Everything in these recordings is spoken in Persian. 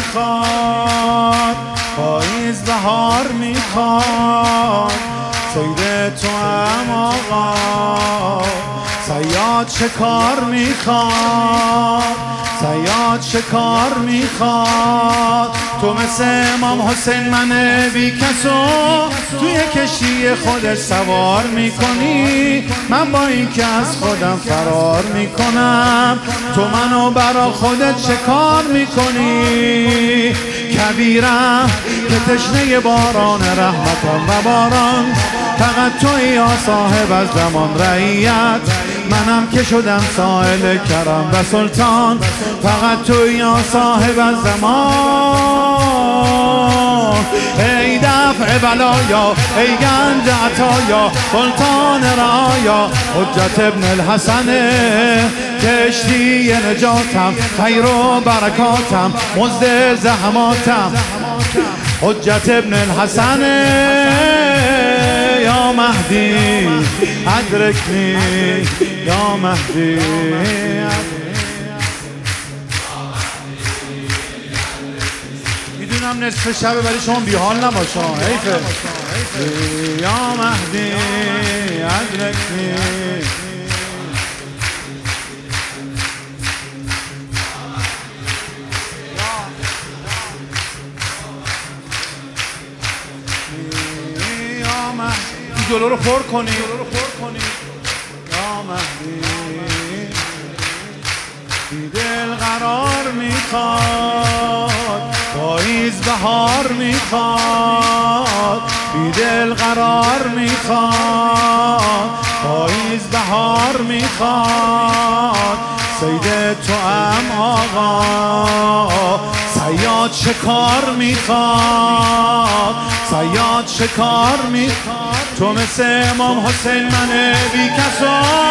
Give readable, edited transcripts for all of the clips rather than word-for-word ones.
میخواد، پاییز بهار میخواد، سید تو هم آقا. صیاد شکار میخواد، صیاد شکار میخواد. تو مثل امام حسین من بی کسو توی کشتی خودت سوار میکنی، من با این که از خودم فرار میکنم، تو منو برا خودت شکار میکنی. کبیرم که تشنه باران رحمتم و باران، فقط توی یا صاحب از زمان رعیت، منم که شدم سائل کرم و سلطان، فقط توی یا صاحب از زمان. ای دفع بلایا، ای گنج عطایا، سلطان رعایا، حجت ابن الحسن، کشتی نجاتم، خیر و برکاتم، مزد زحماتم، حجت ابن الحسن. یا مهدی ادرکنی، یا مهدی. میدونم نصف شبه ولی شما بیحال نباشا، حیفه. یا مهدی ادرکنی. جلو رو پر کنی، یا مهدی. بی دل قرار میخواد، پاییز بهار میخواد، بی دل قرار میخواد، پاییز بهار میخواد، سید تو هم آقا. صیاد شکار میخواد، صیاد شکار میخواد. تو مثل امام حسین من بی کسو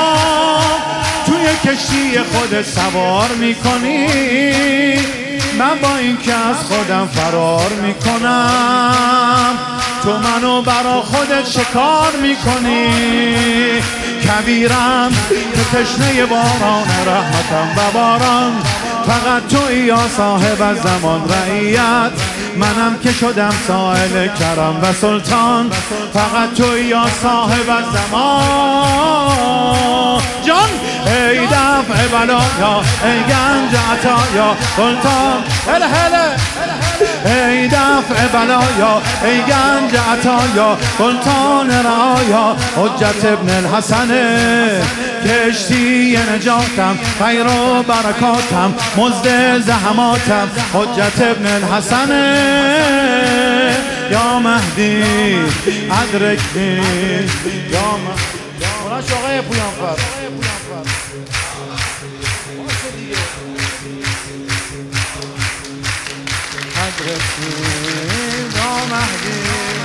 توی کشتی خودت سوار میکنی، من با این که از خودم فرار میکنم، تو منو برا خودت شکار میکنی. کبیرم که تشنه باران رحمتم و باران، فقط توی یا صاحب از زمان رعیت، منم که شدم سائل کرم و سلطان، فقط توی یا صاحب از زمان. جان ای دفع بلایا، ای گنج عطایا، سلطان هله هله. ای دفع بلایا، ای گنج عطایا، سلطان رعایا، حجت ابن الحسن، کشتی نجاتم، خیر و برکاتم، مزد زحماتم، حجت ابن الحسن. یا مهدی ادرکنی، یا مهدی. اوناش آقای پویانفر. ادرکنی، یا مهدی.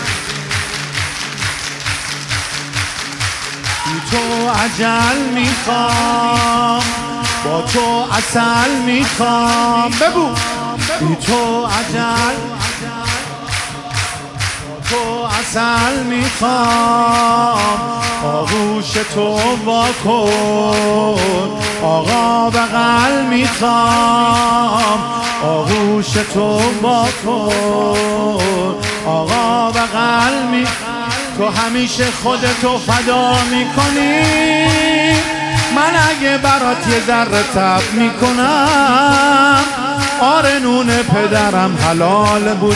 بی تو عجل میخوام، با تو عسل میخوام. بگو بی تو عجل، با تو عسل میخوام، آغوش تو واکن، آقا بغل میخوام، آغوش تو واکن، آقا بغل میخوام. تو همیشه خودتو فدا میکنی، من اگه برات یه ذره تب میکنم، آره نون پدرم حلال بود.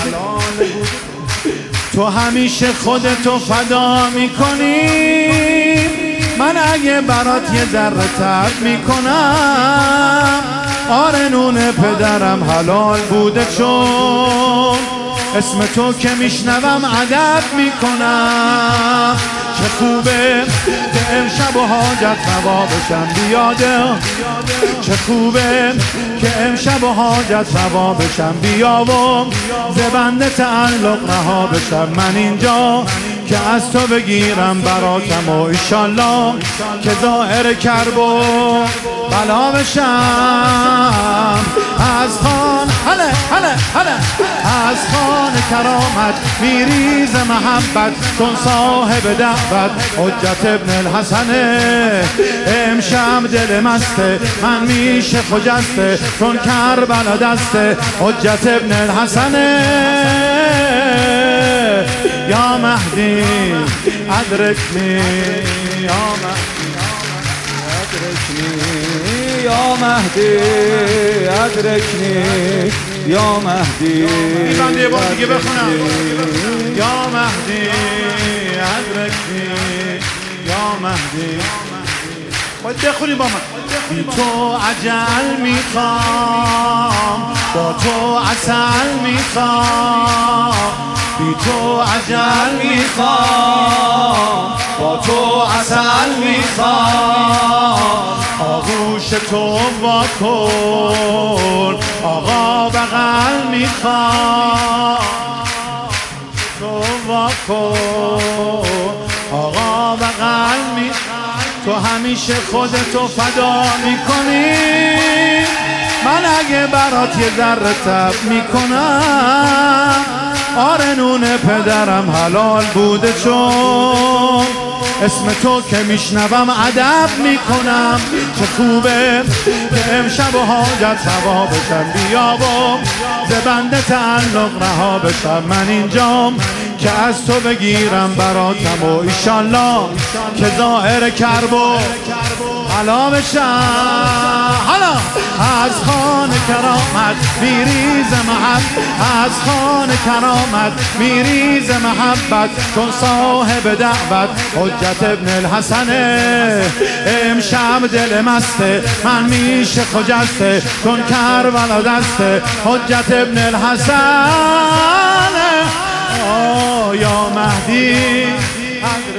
تو همیشه خودتو فدا میکنی، من اگه برات یه ذره تب میکنم، آره نون پدرم حلال بوده. چون اسم تو که میشنوم ادب میکنم، چه خوبه که امشب و حاجت روا بشم بیاده، چه خوبه که امشب و حاجت روا بشم بیا و زبنده تعلق رها بشم. من اینجا که از تو بگیرم براتم و ایشالله که ظاهر کرب و بلا بشم. از خان هله هله از خان کرامت میریز محبت چون صاحب دعوت حجت ابن الحسنه. امشب دل مسته من میشه خجسته چون کربلا دسته حجت ابن الحسنه. یا مهدی ادرکنی یا مهدی ادرکنی یا مهدی ادرکنی یا مهدی. این بنده یه بار دیگه بخونم. یا مهدی ادرکنی یا مهدی. باید بخونیم با من. بی تو عجل میخوام با تو عسل میخوام. بی تو عجل میخوام با تو عسل میخوام. آغوش تو وا کن آقا بغل میخوام. تو وا کن آقا بغل میخوام. تو همیشه خودتو فدا میکنی من اگه برات یه ذره تب میکنم. آره نون پدرم حلال بوده چون اسم تو که میشنوم ادب میکنم. چه خوبه که امشب و حاجت هوا بشم بیا و ز بنده تعلق رها بشم. من اینجام که از تو بگیرم براتم و ایشالله که ظاهر کرب و حلا بشم. حالا از خان کرامت میریز محبت از خان کرامت میریز محبت چون صاحب دعوت حجت ابن الحسنه. امشب دل مسته من میشه خجسته چون کربلا دسته حجت ابن الحسنه. یا مهدی